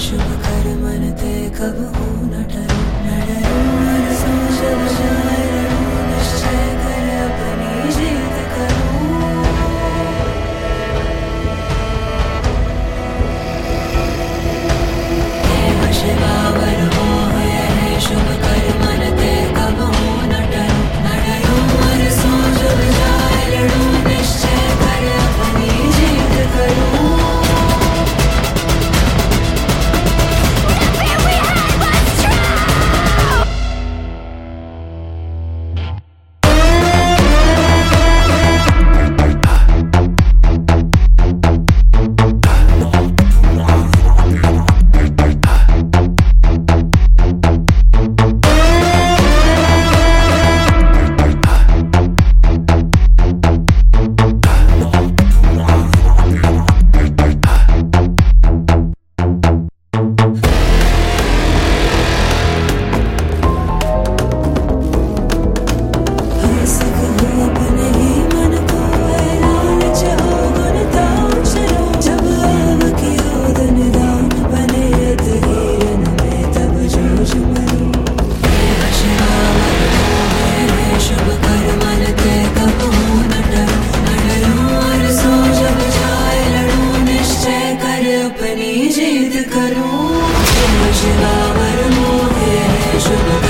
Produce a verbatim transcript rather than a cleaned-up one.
शुभ कर मन ते कब हो न डरो न डरो मन सोच जाए लड़ो निश्चय कर अपनी जीत करो। हे शिवावर मोह है शुभ कर मन ते कब हो न डरो न डरो मन सोच जाए लड़ो निश्चय कर अपनी जीत करो। अपनी जीत करूं शिवावर मोह है शुभ